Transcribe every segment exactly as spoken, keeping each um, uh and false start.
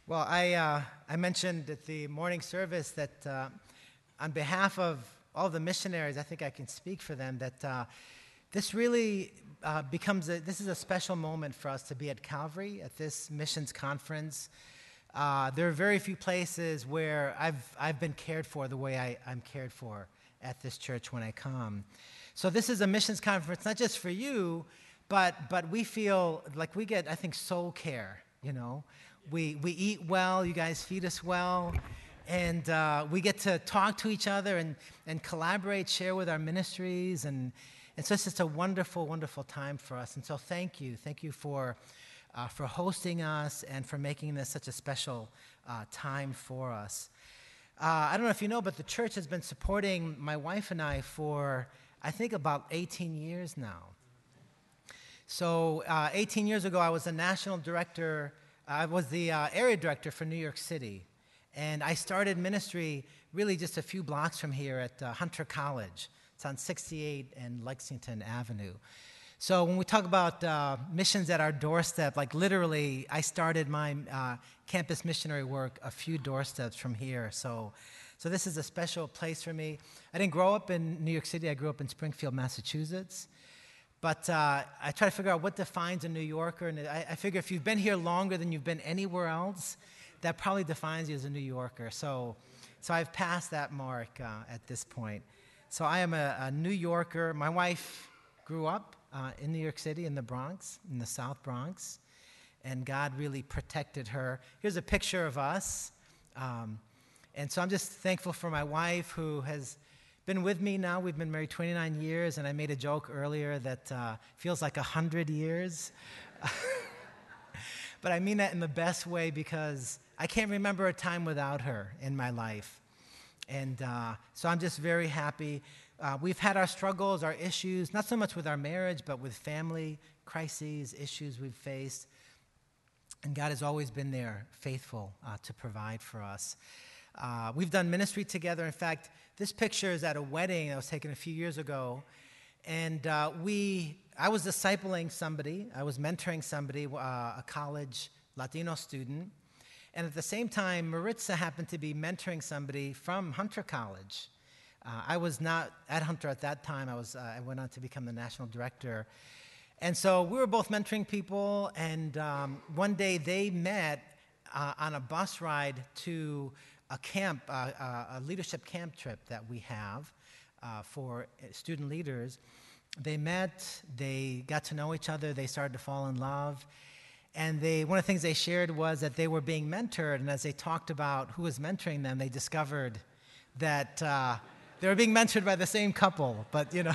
Well, I, uh, I mentioned at the morning service that uh, on behalf of all the missionaries, I think I can speak for them, that uh, this really uh, becomes, a, this is a special moment for us to be at Calvary at this missions conference. Uh, there are very few places where I've, I've been cared for the way I, I'm cared for at this church when I come. So this is a missions conference, not just for you, but, but we feel like we get, I think, soul care, you know. We, we eat well, you guys feed us well, and uh, we get to talk to each other and, and collaborate, share with our ministries, and, and so it's just a wonderful, wonderful time for us. And so thank you. Thank you for, uh, for hosting us and for making this such a special uh, time for us. Uh, I don't know if you know, but the church has been supporting my wife and I for, I think, about eighteen years now. So uh, eighteen years ago, I was a national director. I was the uh, area director for New York City, and I started ministry really just a few blocks from here at uh, Hunter College. It's on sixty-eight and Lexington Avenue. So when we talk about uh, missions at our doorstep, like literally, I started my uh, campus missionary work a few doorsteps from here. So, so this is a special place for me. I didn't grow up in New York City. I grew up in Springfield, Massachusetts. But uh, I try to figure out what defines a New Yorker, and I, I figure if you've been here longer than you've been anywhere else, that probably defines you as a New Yorker. So, so I've passed that mark uh, at this point. So I am a, a New Yorker. My wife grew up uh, in New York City, in the Bronx, in the South Bronx, and God really protected her. Here's a picture of us. Um, and so I'm just thankful for my wife, who has been with me now. We've been married twenty-nine years, and I made a joke earlier that uh, feels like one hundred years. But I mean that in the best way, because I can't remember a time without her in my life. And uh, so I'm just very happy. Uh, we've had our struggles, our issues, not so much with our marriage, but with family crises, issues we've faced. And God has always been there, faithful uh, to provide for us. Uh, we've done ministry together. In fact, this picture is at a wedding that was taken a few years ago, and uh, we, I was discipling somebody, I was mentoring somebody, uh, a college Latino student, and at the same time, Maritza happened to be mentoring somebody from Hunter College. Uh, I was not at Hunter at that time. I was, uh, I went on to become the national director. And so we were both mentoring people, and um, one day they met uh, on a bus ride to a camp, uh, uh, a leadership camp trip that we have uh, for student leaders. They met, they got to know each other, they started to fall in love, and they, one of the things they shared was that they were being mentored, and as they talked about who was mentoring them, they discovered that uh, they were being mentored by the same couple, but you know.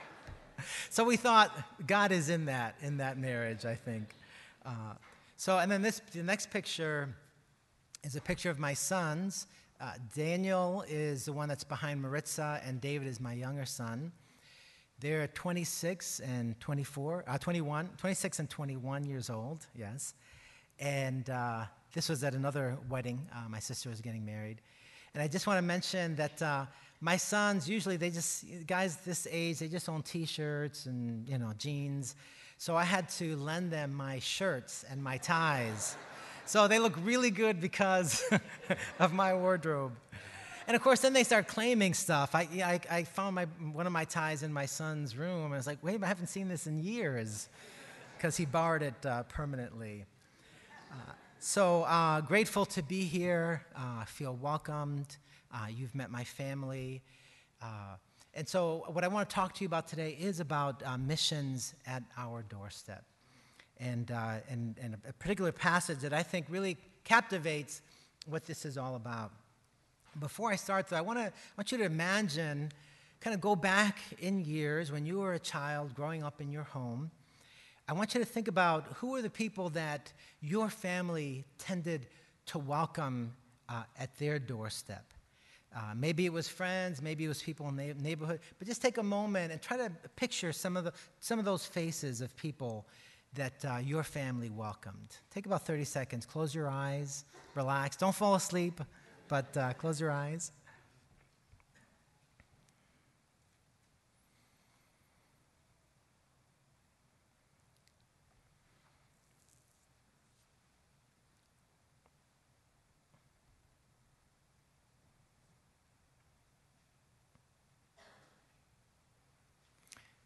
So we thought God is in that, in that marriage, I think. Uh, so, and then this, the next picture is a picture of my sons. Uh, Daniel is the one that's behind Maritza, and David is my younger son. They're twenty-six and twenty-four, uh, twenty-one, twenty-six and twenty-one years old, yes. And uh, this was at another wedding. Uh, my sister was getting married. And I just want to mention that uh, my sons, usually they just, guys this age, they just own T-shirts and, you know, jeans. So I had to lend them my shirts and my ties. So they look really good because of my wardrobe. And of course, then they start claiming stuff. I, I, I found my, one of my ties in my son's room. I was like, wait, I haven't seen this in years, because he borrowed it uh, permanently. Uh, so uh, grateful to be here. I uh, feel welcomed. Uh, you've met my family. Uh, and so what I want to talk to you about today is about uh, missions at our doorstep. And, uh, and, and a particular passage that I think really captivates what this is all about. Before I start, though, I want to I want you to imagine, kind of go back in years when you were a child growing up in your home. I want you to think about who are the people that your family tended to welcome uh, at their doorstep. Uh, maybe it was friends, maybe it was people in the neighborhood, but just take a moment and try to picture some of the some of those faces of people that uh, your family welcomed. Take about thirty seconds. Close your eyes. Relax. Don't fall asleep, but uh, close your eyes.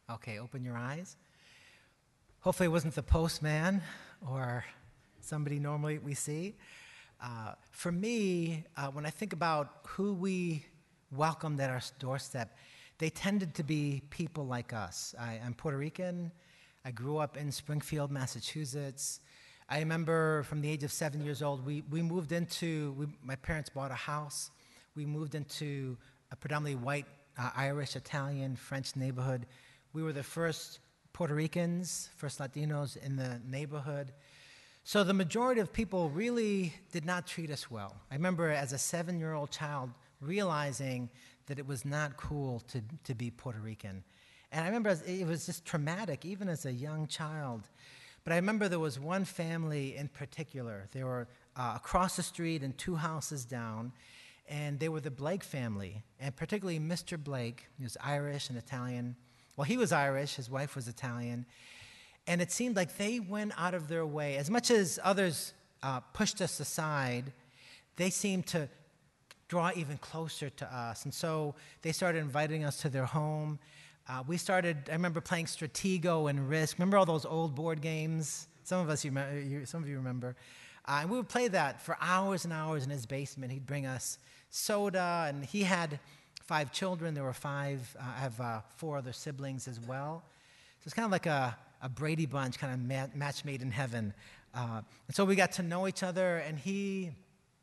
Okay, open your eyes. Hopefully it wasn't the postman or somebody normally we see. Uh, for me, uh, when I think about who we welcomed at our doorstep, they tended to be people like us. I, I'm Puerto Rican. I grew up in Springfield, Massachusetts. I remember from the age of seven years old, we, we moved into, we, my parents bought a house. We moved into a predominantly white, uh, Irish, Italian, French neighborhood. We were the first Puerto Ricans, first Latinos in the neighborhood. So the majority of people really did not treat us well. I remember as a seven-year-old child realizing that it was not cool to, to be Puerto Rican. And I remember as, it was just traumatic, even as a young child. But I remember there was one family in particular. They were uh, across the street and two houses down, and they were the Blake family, and particularly Mister Blake. He was Irish and Italian. Well, he was Irish, his wife was Italian, and it seemed like they went out of their way. As much as others uh, pushed us aside, they seemed to draw even closer to us. And so they started inviting us to their home. Uh, we started, I remember playing Stratego and Risk. Remember all those old board games? Some of us, you, you, some of you remember. Uh, and we would play that for hours and hours in his basement. He'd bring us soda, and he had five children. There were five. Uh, I have uh, four other siblings as well. So it's kind of like a, a Brady Bunch, kind of ma- match made in heaven. Uh, and so we got to know each other, and he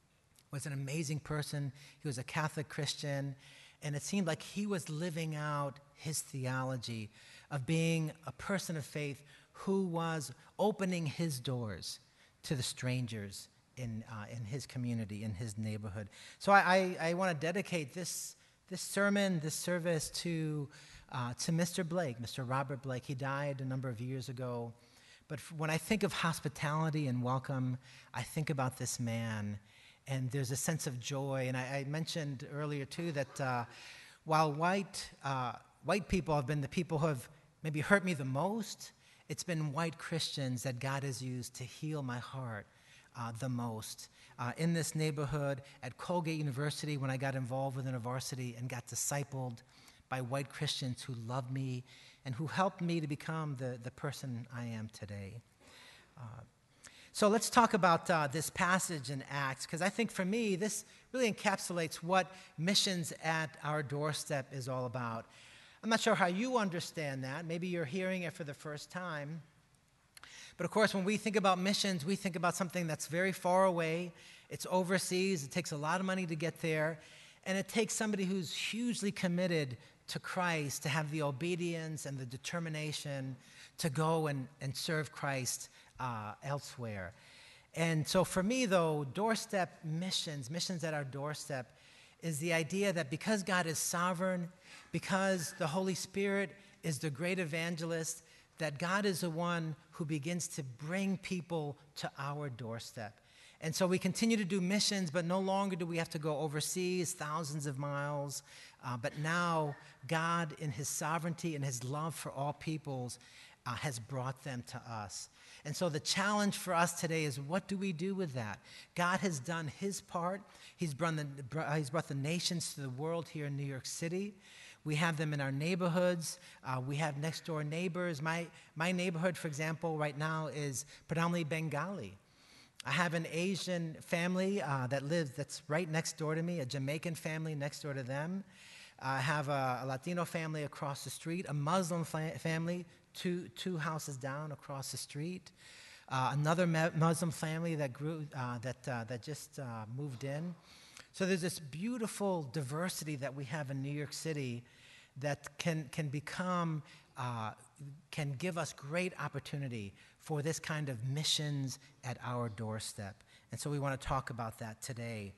was an amazing person. He was a Catholic Christian, and it seemed like he was living out his theology of being a person of faith who was opening his doors to the strangers in uh, in his community, in his neighborhood. So I, I, I want to dedicate this this sermon, this service to uh, to Mister Blake, Mister Robert Blake. He died a number of years ago. But when I think of hospitality and welcome, I think about this man, and there's a sense of joy. And I, I mentioned earlier, too, that uh, while white, uh, white people have been the people who have maybe hurt me the most, it's been white Christians that God has used to heal my heart uh, the most. Uh, in this neighborhood, at Colgate University, when I got involved within a varsity and got discipled by white Christians who loved me and who helped me to become the, the person I am today. Uh, so let's talk about uh, this passage in Acts, because I think for me, this really encapsulates what missions at our doorstep is all about. I'm not sure how you understand that. Maybe you're hearing it for the first time. But of course, when we think about missions, we think about something that's very far away. It's overseas. It takes a lot of money to get there. And it takes somebody who's hugely committed to Christ to have the obedience and the determination to go and, and serve Christ uh, elsewhere. And so for me, though, doorstep missions, missions at our doorstep, is the idea that because God is sovereign, because the Holy Spirit is the great evangelist, that God is the one who begins to bring people to our doorstep. And so we continue to do missions, but no longer do we have to go overseas, thousands of miles. Uh, but now God, in his sovereignty and his love for all peoples, uh, has brought them to us. And so the challenge for us today is, what do we do with that? God has done his part. He's brought the, he's brought the nations to the world here in New York City. We have them in our neighborhoods. Uh, we have next-door neighbors. My, my neighborhood, for example, right now is predominantly Bengali. I have an Asian family uh, that lives, that's right next door to me, a Jamaican family next door to them. I have a, a Latino family across the street, a Muslim fa- family two, two houses down across the street, uh, another ma- Muslim family that grew, uh, that, uh, that just uh, moved in. So there's this beautiful diversity that we have in New York City that can, can become, uh, can give us great opportunity for this kind of missions at our doorstep. And so we want to talk about that today.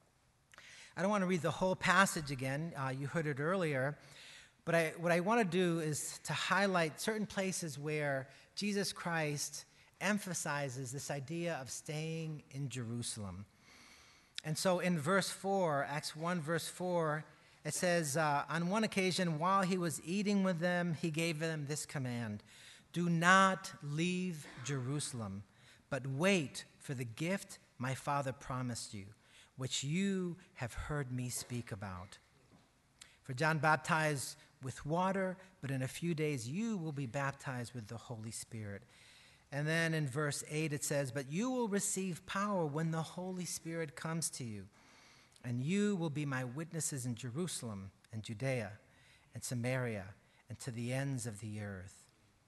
I don't want to read the whole passage again. Uh, you heard it earlier. But I, what I want to do is to highlight certain places where Jesus Christ emphasizes this idea of staying in Jerusalem. And so in verse four, Acts one, verse four, it says, uh, on one occasion, while he was eating with them, he gave them this command: do not leave Jerusalem, but wait for the gift my Father promised you, which you have heard me speak about. For John baptized with water, but in a few days you will be baptized with the Holy Spirit. And then in verse eight it says, but you will receive power when the Holy Spirit comes to you, and you will be my witnesses in Jerusalem and Judea and Samaria and to the ends of the earth.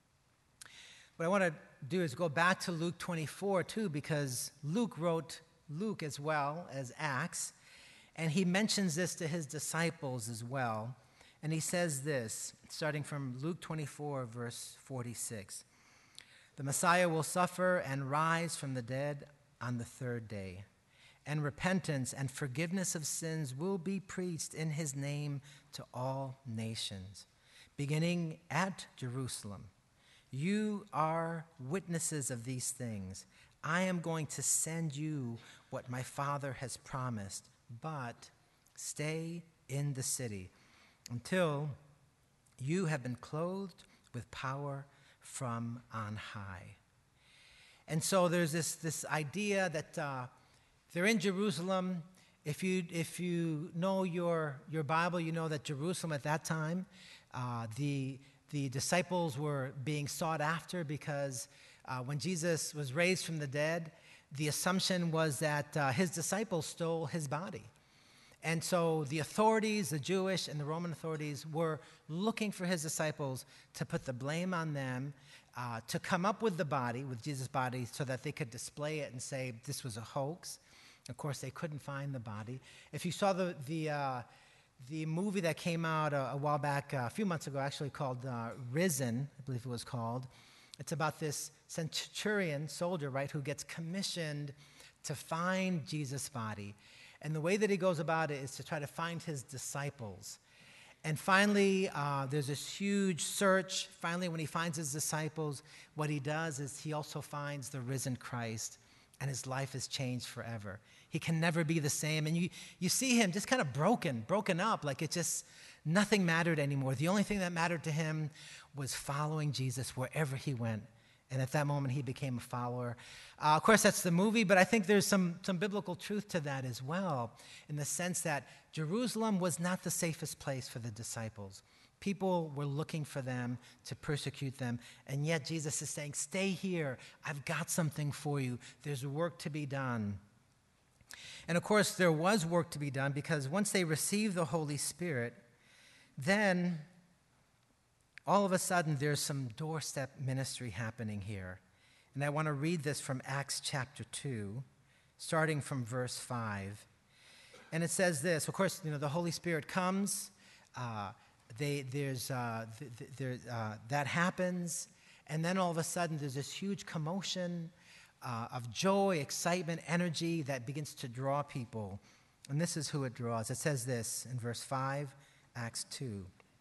What I want to do is go back to Luke twenty-four too, because Luke wrote Luke as well as Acts, and he mentions this to his disciples as well. And he says this, starting from Luke twenty-four, verse forty-six. The Messiah will suffer and rise from the dead on the third day, and repentance and forgiveness of sins will be preached in his name to all nations, beginning at Jerusalem. You are witnesses of these things. I am going to send you what my Father has promised, but stay in the city until you have been clothed with power from on high. And so there's this, this idea that uh, they're in Jerusalem. If you, if you know your, your Bible, you know that Jerusalem at that time, uh, the, the disciples were being sought after because uh, when Jesus was raised from the dead, the assumption was that uh, his disciples stole his body. And so the authorities, the Jewish and the Roman authorities, were looking for his disciples to put the blame on them, uh, to come up with the body, with Jesus' body, so that they could display it and say this was a hoax. Of course, they couldn't find the body. If you saw the the, uh, the movie that came out a, a while back, uh, a few months ago, actually called uh, Risen, I believe it was called, it's about this centurion soldier, right, who gets commissioned to find Jesus' body. And the way that he goes about it is to try to find his disciples. And finally, uh, there's this huge search. Finally, when he finds his disciples, what he does is he also finds the risen Christ, and his life is changed forever. He can never be the same. And you, you see him just kind of broken, broken up, like it just, nothing mattered anymore. The only thing that mattered to him was following Jesus wherever he went. And at that moment, he became a follower. Uh, of course, that's the movie, but I think there's some, some biblical truth to that as well, in the sense that Jerusalem was not the safest place for the disciples. People were looking for them to persecute them, and yet Jesus is saying, stay here. I've got something for you. There's work to be done. And of course, there was work to be done, because once they received the Holy Spirit, then all of a sudden, there's some doorstep ministry happening here. And I want to read this from Acts chapter two, starting from verse five. And it says this. Of course, you know, the Holy Spirit comes. Uh, they, there's, uh, th- th- there, uh, that happens. And then all of a sudden, there's this huge commotion uh, of joy, excitement, energy that begins to draw people. And this is who it draws. It says this in verse five, Acts two.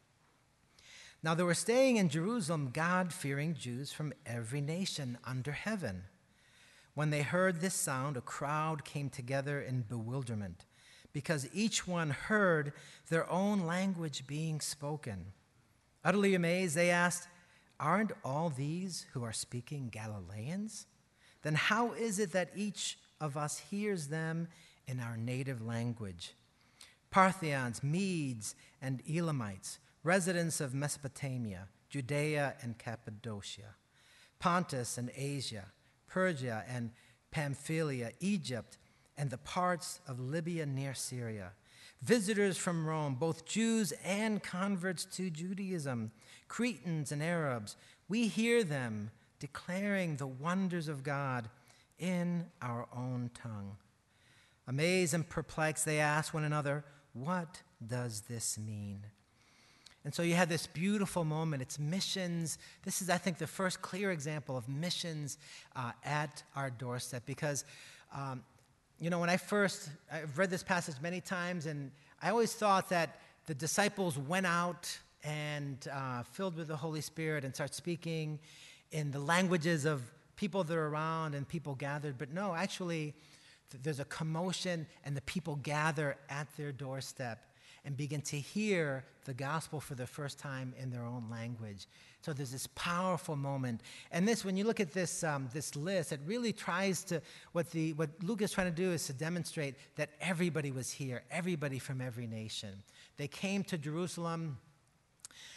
Now there were staying in Jerusalem God-fearing Jews from every nation under heaven. When they heard this sound, a crowd came together in bewilderment, because each one heard their own language being spoken. Utterly amazed, they asked, aren't all these who are speaking Galileans? Then how is it that each of us hears them in our native language? Parthians, Medes, and Elamites, residents of Mesopotamia, Judea and Cappadocia, Pontus and Asia, Persia and Pamphylia, Egypt, and the parts of Libya near Syria, visitors from Rome, both Jews and converts to Judaism, Cretans and Arabs, we hear them declaring the wonders of God in our own tongue. Amazed and perplexed, they ask one another, what does this mean? And so you had this beautiful moment. It's missions. This is, I think, the first clear example of missions uh, at our doorstep. Because, um, you know, when I first, I've read this passage many times, and I always thought that the disciples went out and uh, filled with the Holy Spirit and start speaking in the languages of people that are around and people gathered. But no, actually, th- there's a commotion, and the people gather at their doorstep and begin to hear the gospel for the first time in their own language. So there's this powerful moment. And this, when you look at this um, this list, it really tries to, what the what Luke is trying to do is to demonstrate that everybody was here, everybody from every nation. They came to Jerusalem.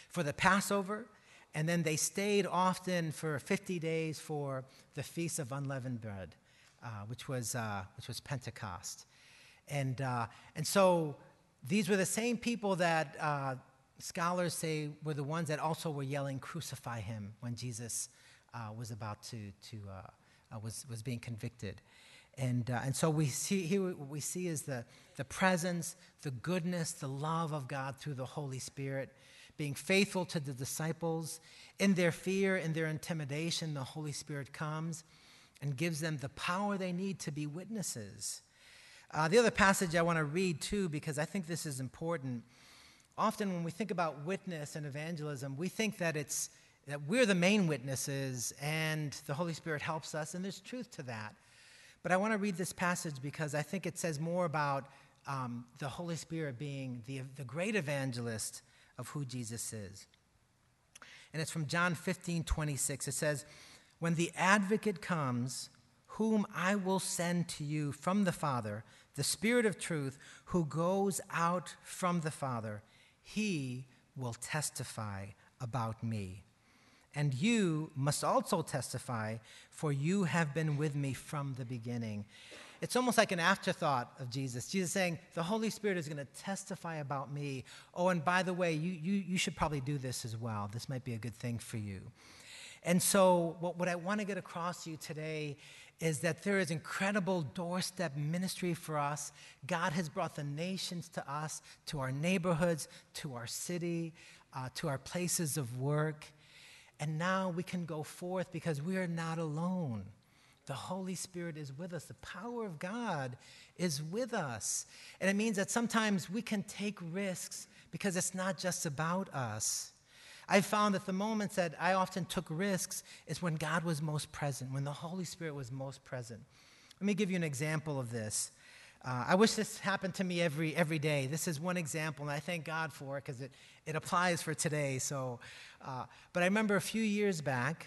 for the Passover, and then they stayed often for fifty days for the Feast of Unleavened Bread, uh, which was uh, which was Pentecost. And, uh, and so these were the same people that uh, scholars say were the ones that also were yelling, "Crucify him," when Jesus uh, was about to, to uh, uh, was, was being convicted. And, uh, and so we see here what we see is the, the presence, the goodness, the love of God through the Holy Spirit, being faithful to the disciples. In their fear, in their intimidation, the Holy Spirit comes and gives them the power they need to be witnesses. Uh, the other passage I want to read, too, because I think this is important. Often when we think about witness and evangelism, we think that it's that we're the main witnesses and the Holy Spirit helps us, and there's truth to that. But I want to read this passage because I think it says more about um, the Holy Spirit being the, the great evangelist of who Jesus is. And it's from John fifteen twenty-six. It says, "When the advocate comes, whom I will send to you from the Father, the Spirit of truth, who goes out from the Father, he will testify about me. And you must also testify, for you have been with me from the beginning." It's almost like an afterthought of Jesus. Jesus saying, the Holy Spirit is going to testify about me. Oh, and by the way, you, you, you should probably do this as well. This might be a good thing for you. And so what, what I want to get across to you today is that there is incredible doorstep ministry for us. God has brought the nations to us, to our neighborhoods, to our city, uh, to our places of work. And now we can go forth because we are not alone. The Holy Spirit is with us. The power of God is with us. And it means that sometimes we can take risks because it's not just about us. I've found that the moments that I often took risks is when God was most present, when the Holy Spirit was most present. Let me give you an example of this. Uh, I wish this happened to me every every day. This is one example, and I thank God for it because it, it applies for today. So, uh, but I remember a few years back,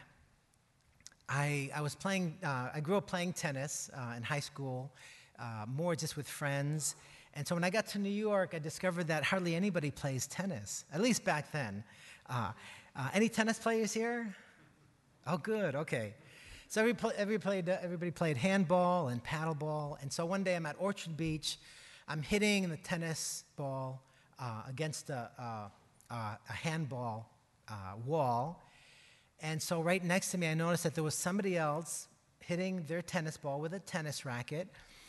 I, I was playing, uh, I grew up playing tennis uh, in high school, uh, more just with friends. And so when I got to New York, I discovered that hardly anybody plays tennis, at least back then. Uh, uh, any tennis players here? Oh, good, okay. So every, every played, uh, everybody played handball and paddleball. And so one day I'm at Orchard Beach. I'm hitting the tennis ball uh, against a, a, a handball uh, wall. And so right next to me, I noticed that there was somebody else hitting their tennis ball with a tennis racket.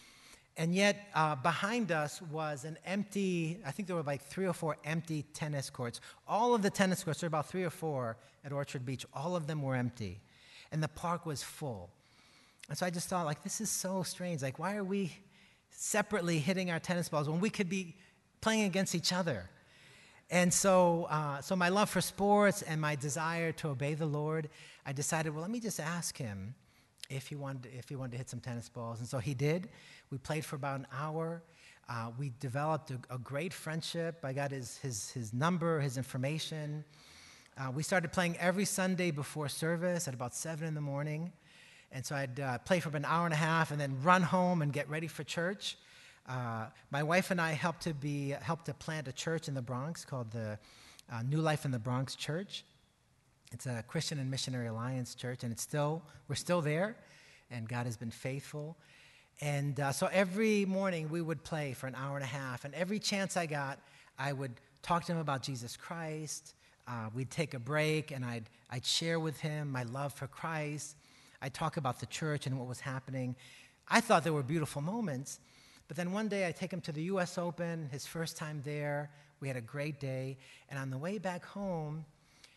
And yet uh, behind us was an empty, I think there were like three or four empty tennis courts. All of the tennis courts, there were about three or four at Orchard Beach, all of them were empty. And the park was full. And so I just thought, like, this is so strange. Like, why are we separately hitting our tennis balls when we could be playing against each other? And so, uh, so my love for sports and my desire to obey the Lord, I decided, well, let me just ask him if he wanted, if he wanted to hit some tennis balls. And so he did. We played for about an hour. Uh, we developed a, a great friendship. I got his, his, his number, his information. Uh, we started playing every Sunday before service at about seven in the morning. And so I'd uh, play for about an hour and a half and then run home and get ready for church. Uh, my wife and I helped to be helped to plant a church in the Bronx called the uh, New Life in the Bronx Church. It's a Christian and Missionary Alliance church, and it's still we're still there, and God has been faithful. And uh, so every morning we would play for an hour and a half, and every chance I got, I would talk to him about Jesus Christ. Uh, we'd take a break, and I'd I'd share with him my love for Christ. I'd talk about the church and what was happening. I thought there were beautiful moments. But then one day I take him to the U S Open, his first time there. We had a great day. And on the way back home,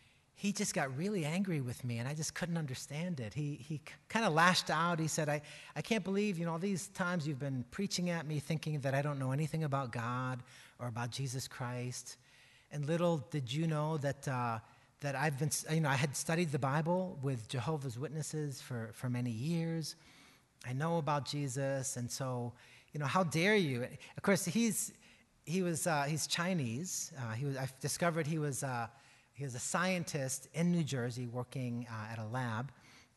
he just got really angry with me, and I just couldn't understand it. He he kind of lashed out. He said, I, I can't believe, you know, all these times you've been preaching at me thinking that I don't know anything about God or about Jesus Christ. And little did you know that uh, that I've been, you know, I had studied the Bible with Jehovah's Witnesses for, for many years. I know about Jesus, and so, you know, how dare you? Of course, he's he was uh, he's Chinese. Uh, he was. I've discovered he was uh, he was a scientist in New Jersey working uh, at a lab.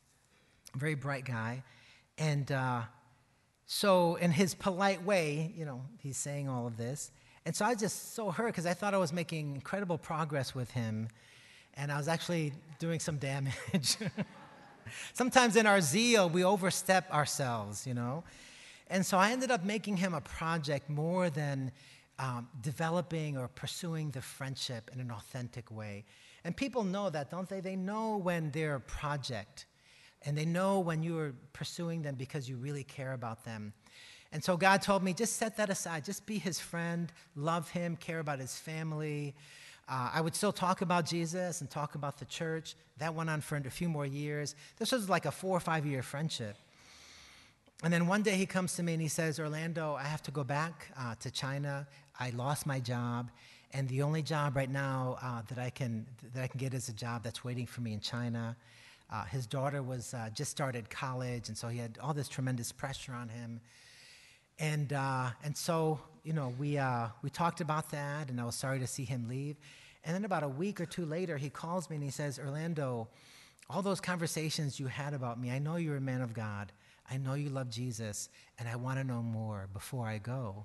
A very bright guy, and uh, so in his polite way, you know, he's saying all of this, And so I was just so hurt because I thought I was making incredible progress with him, and I was actually doing some damage. Sometimes in our zeal, we overstep ourselves, you know. And so I ended up making him a project more than um, developing or pursuing the friendship in an authentic way. And people know that, don't they? They know when they're a project, and they know when you are pursuing them because you really care about them. And so God told me, just set that aside. Just be his friend, love him, care about his family. Uh, I would still talk about Jesus and talk about the church. That went on for a few more years. This was like a four or five year friendship. And then one day he comes to me and he says, Orlando, I have to go back uh, to China. I lost my job, and the only job right now uh, that I can that I can get is a job that's waiting for me in China. Uh, his daughter was uh, just started college, and so he had all this tremendous pressure on him. And uh, and so you know we uh, we talked about that, and I was sorry to see him leave. And then about a week or two later, he calls me and he says, Orlando, all those conversations you had about me, I know you're a man of God. I know you love Jesus, and I want to know more before I go.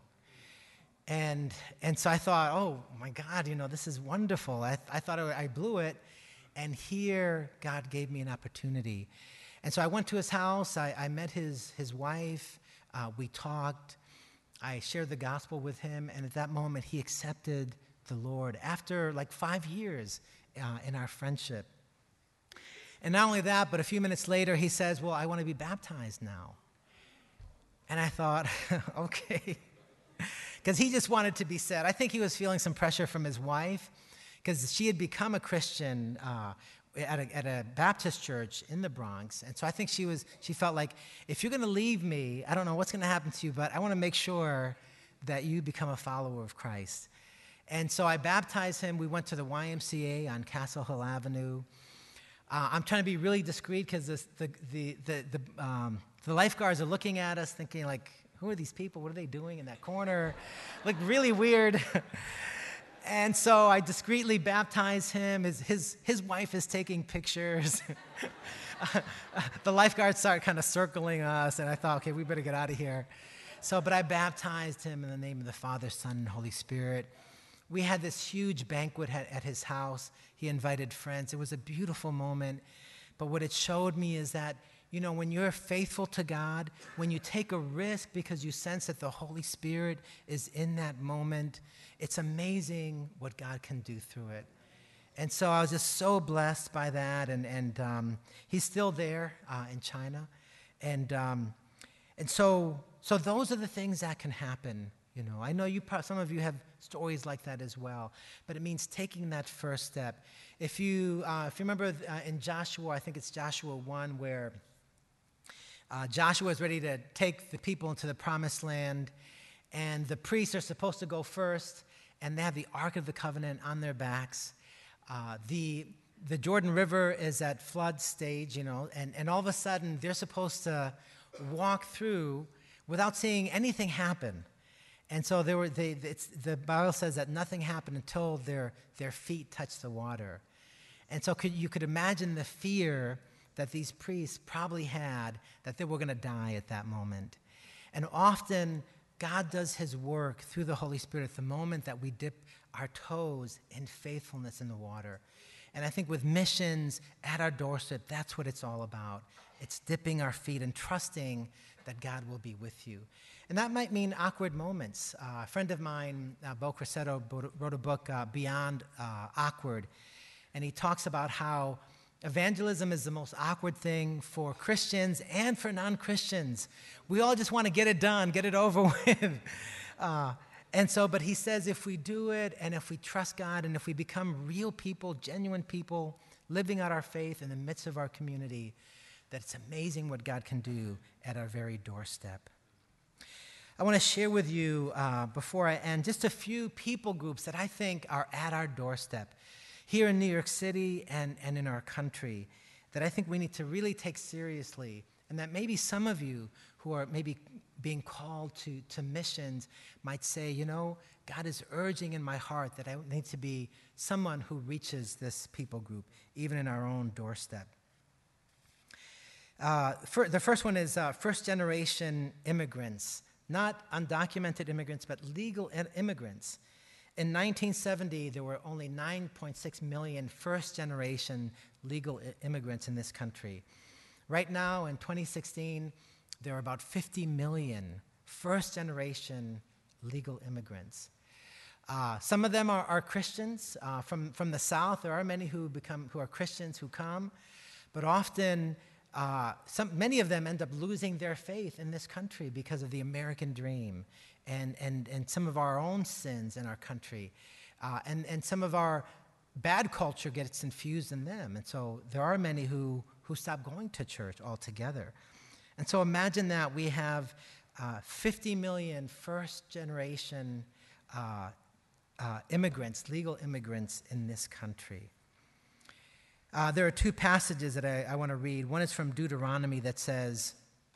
And and so I thought, oh, my God, you know, this is wonderful. I, I thought I, I blew it, and here God gave me an opportunity. And so I went to his house. I, I met his, his wife. Uh, we talked. I shared the gospel with him, and at that moment, he accepted the Lord after like five years uh, in our friendship. And not only that, but a few minutes later, he says, well, I want to be baptized now. And I thought, okay, because he just wanted to be set. I think he was feeling some pressure from his wife because she had become a Christian uh, at, a, at a Baptist church in the Bronx. And so I think she was. She felt like, if you're going to leave me, I don't know what's going to happen to you, but I want to make sure that you become a follower of Christ. And so I baptized him. We went to the Y M C A on Castle Hill Avenue. Uh, I'm trying to be really discreet because the, the, the, the, um, the lifeguards are looking at us thinking, like, who are these people? What are they doing in that corner? Looked really weird. And so I discreetly baptized him. His, his, his wife is taking pictures. The lifeguards start kind of circling us, and I thought, okay, we better get out of here. So, but I baptized him in the name of the Father, Son, and Holy Spirit. We had this huge banquet at, at his house. He invited friends. It was a beautiful moment. But what it showed me is that, you know, when you're faithful to God, when you take a risk because you sense that the Holy Spirit is in that moment, it's amazing what God can do through it. And so I was just so blessed by that. And, and um, he's still there uh, in China. And, um, and so, so those are the things that can happen. You know, I know you. Some of you have stories like that as well, but it means taking that first step. If you, uh, if you remember uh, in Joshua, I think it's Joshua one, where uh, Joshua is ready to take the people into the promised land, and the priests are supposed to go first, and they have the Ark of the Covenant on their backs. Uh, the the Jordan River is at flood stage, you know, and, and all of a sudden they're supposed to walk through without seeing anything happen. And so there were, they, it's, the Bible says that nothing happened until their, their feet touched the water. And so could, you could imagine the fear that these priests probably had that they were going to die at that moment. And often God does his work through the Holy Spirit at the moment that we dip our toes in faithfulness in the water. And I think with missions at our doorstep, that's what it's all about. It's dipping our feet and trusting that God will be with you. And that might mean awkward moments. Uh, a friend of mine, uh, Bo Cressetto, wrote a book, uh, Beyond uh, Awkward, and he talks about how evangelism is the most awkward thing for Christians and for non-Christians. We all just want to get it done, get it over with. Uh, and so, but he says if we do it, and if we trust God, and if we become real people, genuine people, living out our faith in the midst of our community, that it's amazing what God can do at our very doorstep. I want to share with you, uh, before I end, just a few people groups that I think are at our doorstep here in New York City and, and in our country that I think we need to really take seriously, and that maybe some of you who are maybe being called to, to missions might say, you know, God is urging in my heart that I need to be someone who reaches this people group, even in our own doorstep. Uh, for, the first one is uh, first-generation immigrants. not undocumented immigrants, but legal immigrants. In nineteen seventy, there were only nine point six million first-generation legal immigrants in this country. Right now, in twenty sixteen, there are about fifty million first-generation legal immigrants. Uh, some of them are, are Christians. Uh, from, from the South, there are many who become who are Christians who come, but often uh, some, many of them end up losing their faith in this country because of the American dream and, and, and some of our own sins in our country. Uh, and, and some of our bad culture gets infused in them. And so there are many who, who stop going to church altogether. And so imagine that we have uh, fifty million first-generation uh, uh, immigrants, legal immigrants in this country. Uh, there are two passages that I, I want to read. One is from Deuteronomy that says,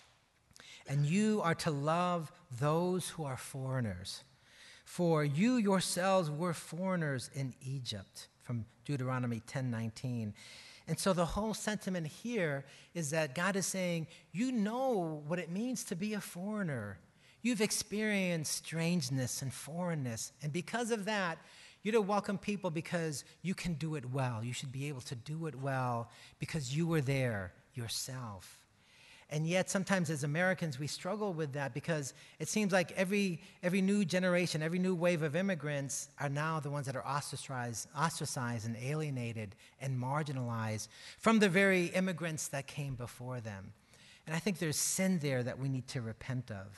"And you are to love those who are foreigners, for you yourselves were foreigners in Egypt," from Deuteronomy ten nineteen. And so the whole sentiment here is that God is saying, you know what it means to be a foreigner. You've experienced strangeness and foreignness, and because of that, you're to welcome people because you can do it well. You should be able to do it well because you were there yourself. And yet sometimes as Americans, we struggle with that because it seems like every, every new generation, every new wave of immigrants are now the ones that are ostracized, ostracized and alienated and marginalized from the very immigrants that came before them. And I think there's sin there that we need to repent of.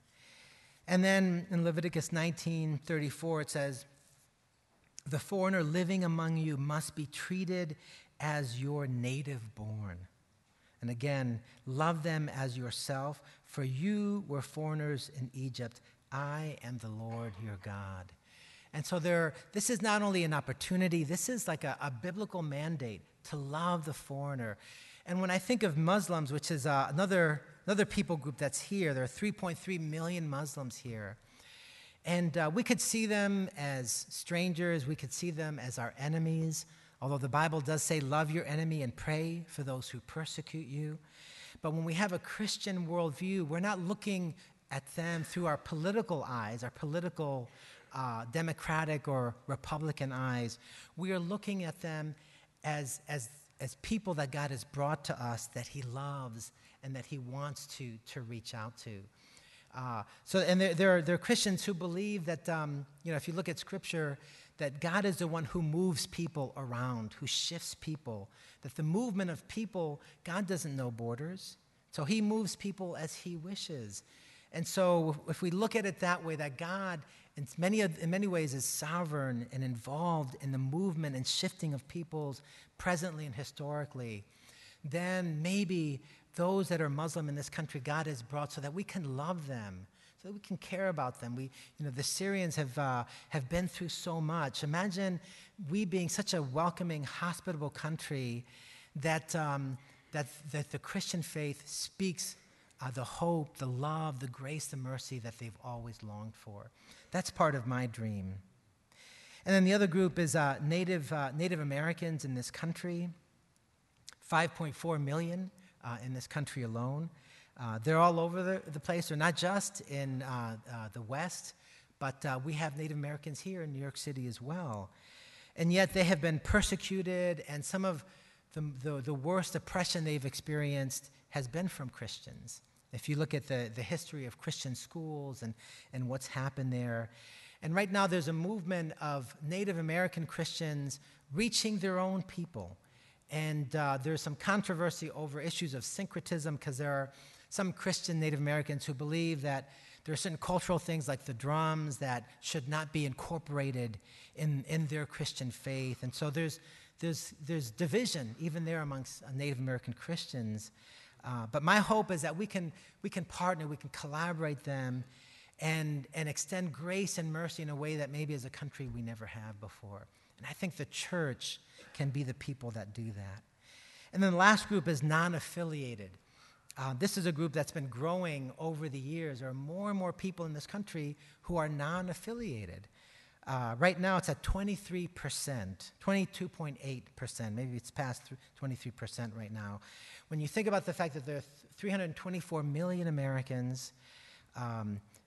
And then in Leviticus nineteen thirty-four, it says, "The foreigner living among you must be treated as your native born. And again, love them as yourself, for you were foreigners in Egypt. I am the Lord your God." And so there, this is not only an opportunity, this is like a, a biblical mandate to love the foreigner. And when I think of Muslims, which is uh, another, another people group that's here, there are three point three million Muslims here. And uh, we could see them as strangers, we could see them as our enemies, although the Bible does say, love your enemy and pray for those who persecute you. But when we have a Christian worldview, we're not looking at them through our political eyes, our political uh, Democratic or Republican eyes. We are looking at them as, as, as people that God has brought to us that he loves and that he wants to, to reach out to. Uh, so, and there, there, are, there are Christians who believe that, um, you know, if you look at Scripture, that God is the one who moves people around, who shifts people, that the movement of people, God doesn't know borders, so he moves people as he wishes. And so if we look at it that way, that God in many, in many ways is sovereign and involved in the movement and shifting of peoples presently and historically, then maybe those that are Muslim in this country, God has brought so that we can love them, so that we can care about them. We, you know, the Syrians have uh, have been through so much. Imagine we being such a welcoming, hospitable country that um, that that the Christian faith speaks uh, the hope, the love, the grace, the mercy that they've always longed for. That's part of my dream. And then the other group is uh, Native uh, Native Americans in this country, five point four million. Uh, in this country alone. Uh, they're all over the, the place. They're not just in uh, uh, the West, but uh, we have Native Americans here in New York City as well. And yet they have been persecuted, and some of the, the, the worst oppression they've experienced has been from Christians. If you look at the, the history of Christian schools and, and what's happened there. And right now there's a movement of Native American Christians reaching their own people. And uh, there's some controversy over issues of syncretism because there are some Christian Native Americans who believe that there are certain cultural things like the drums that should not be incorporated in, in their Christian faith. And so there's, there's, there's division even there amongst Native American Christians. Uh, but my hope is that we can, we can partner, we can collaborate them and, and extend grace and mercy in a way that maybe as a country we never have before. And I think the church can be the people that do that. And then the last group is non-affiliated. Uh, this is a group that's been growing over the years. There are more and more people in this country who are non-affiliated. Uh, right now it's at twenty-three percent, twenty-two point eight percent. Maybe it's past twenty-three percent right now. When you think about the fact that there are three hundred twenty-four million Americans, um,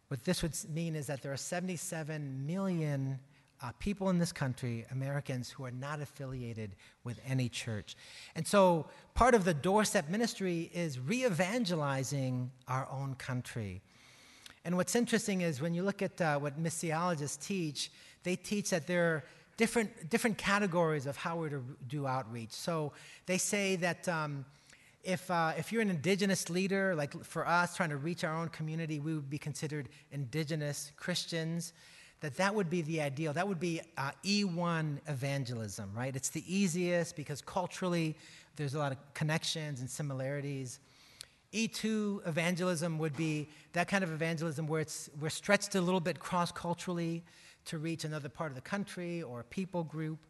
What this would mean is that there are seventy-seven million uh, people in this country, Americans, who are not affiliated with any church. And so part of the Doorstep ministry is re-evangelizing our own country. And what's interesting is when you look at uh, what missiologists teach, they teach that there are different, different categories of how we're to do outreach. So they say that um, if, uh, if you're an indigenous leader, like for us trying to reach our own community, we would be considered indigenous Christians, that that would be the ideal. That would be uh, E one evangelism, right? It's the easiest because culturally there's a lot of connections and similarities. E two evangelism would be that kind of evangelism where it's, we're stretched a little bit cross-culturally to reach another part of the country or a people group.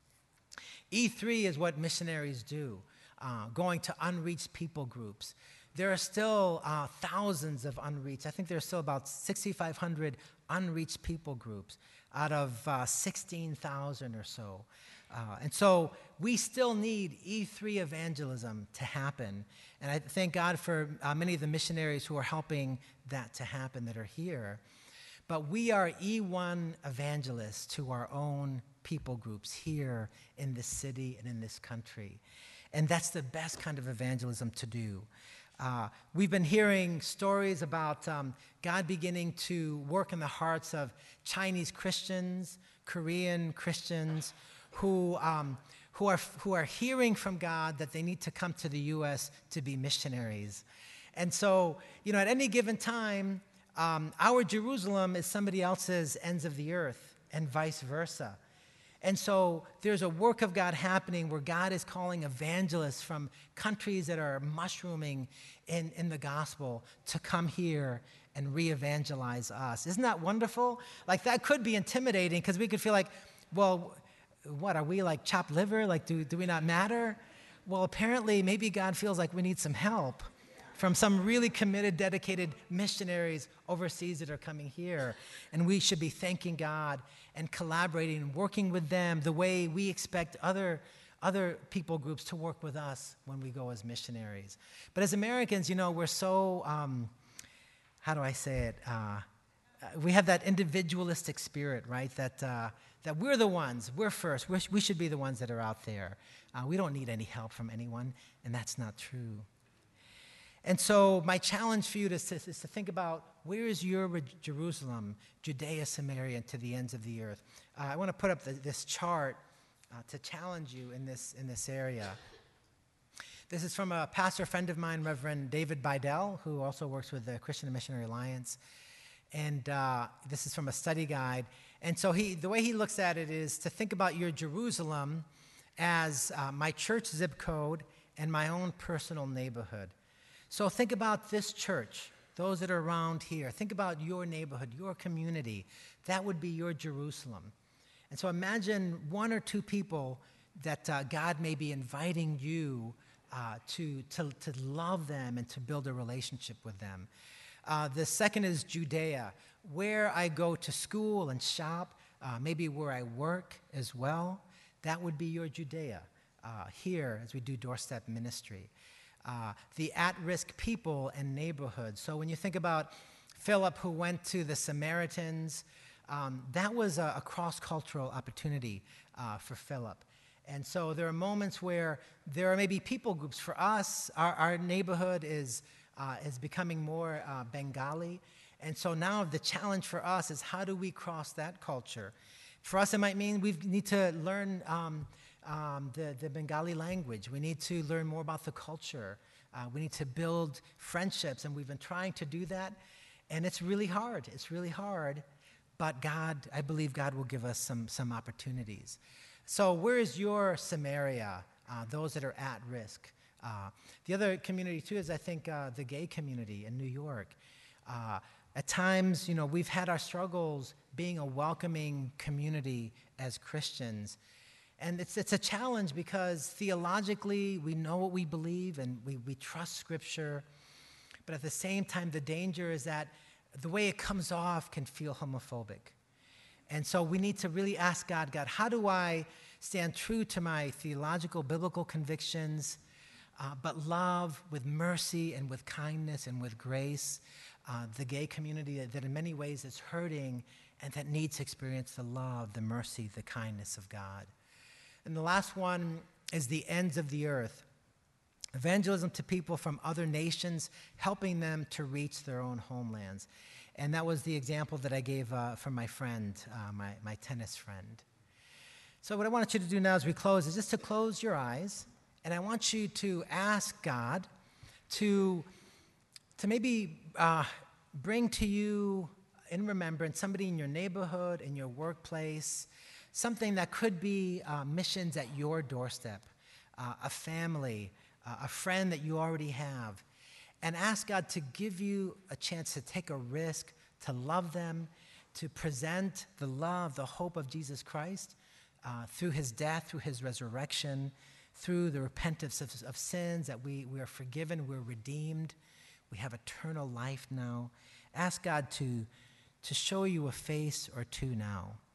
E three is what missionaries do, uh, going to unreached people groups. There are still uh, thousands of unreached. I think there's still about sixty-five hundred unreached people groups out of uh, sixteen thousand or so. Uh, and so we still need E three evangelism to happen. And I thank God for uh, many of the missionaries who are helping that to happen that are here. But we are E one evangelists to our own people groups here in this city and in this country. And that's the best kind of evangelism to do. Uh, we've been hearing stories about um, God beginning to work in the hearts of Chinese Christians, Korean Christians, who, um, who, are, who are hearing from God that they need to come to the U S to be missionaries. And so, you know, at any given time, um, our Jerusalem is somebody else's ends of the earth, and vice versa. And so there's a work of God happening where God is calling evangelists from countries that are mushrooming in, in the gospel to come here and re-evangelize us. Isn't that wonderful? Like, that could be intimidating because we could feel like, well, what, are we like chopped liver? Like, do, do we not matter? Well, apparently, maybe God feels like we need some help from some really committed, dedicated missionaries overseas that are coming here. And we should be thanking God and collaborating and working with them the way we expect other, other people groups to work with us when we go as missionaries. But as Americans, you know, we're so, um, how do I say it? Uh, we have that individualistic spirit, right? That, uh, that we're the ones, we're first, we're, we should be the ones that are out there. Uh, we don't need any help from anyone, and that's not true. And so my challenge for you is to, is to think about, where is your Jerusalem, Judea, Samaria, and to the ends of the earth? Uh, I want to put up the, this chart uh, to challenge you in this, in this area. This is from a pastor friend of mine, Reverend David Bidell, who also works with the Christian and Missionary Alliance. And uh, this is from a study guide. And so he, the way he looks at it is to think about your Jerusalem as uh, my church zip code and my own personal neighborhood. So think about this church, those that are around here. Think about your neighborhood, your community. That would be your Jerusalem. And so imagine one or two people that uh, God may be inviting you uh, to, to, to love them and to build a relationship with them. Uh, the second is Judea, where I go to school and shop, uh, maybe where I work as well. That would be your Judea uh, here as we do Doorstep ministry. Uh, the at-risk people and neighborhoods. So when you think about Philip, who went to the Samaritans, um, that was a, a cross-cultural opportunity uh, for Philip. And so there are moments where there are maybe people groups. For us, our, our neighborhood is, uh, is becoming more uh, Bengali. And so now the challenge for us is, how do we cross that culture? For us, it might mean we need to learn um, Um, the, the Bengali language. We need to learn more about the culture. Uh, we need to build friendships, and we've been trying to do that, and it's really hard. It's really hard, but God, I believe God will give us some, some opportunities. So where is your Samaria, uh, those that are at risk? Uh, the other community, too, is, I think, uh, the gay community in New York. Uh, at times, you know, we've had our struggles being a welcoming community as Christians. And it's, it's a challenge because theologically we know what we believe and we, we trust Scripture. But at the same time, the danger is that the way it comes off can feel homophobic. And so we need to really ask God, God, how do I stand true to my theological, biblical convictions, uh, but love with mercy and with kindness and with grace? uh, the gay community that, that in many ways is hurting and that needs to experience the love, the mercy, the kindness of God. And the last one is the ends of the earth. Evangelism to people from other nations, helping them to reach their own homelands. And that was the example that I gave uh, from my friend, uh, my, my tennis friend. So what I want you to do now as we close is just to close your eyes, and I want you to ask God to, to maybe uh, bring to you in remembrance somebody in your neighborhood, in your workplace, something that could be uh, missions at your doorstep, uh, a family, uh, a friend that you already have, and ask God to give you a chance to take a risk, to love them, to present the love, the hope of Jesus Christ uh, through his death, through his resurrection, through the repentance of, of sins, that we, we are forgiven, we're redeemed, we have eternal life now. Ask God to, to show you a face or two now.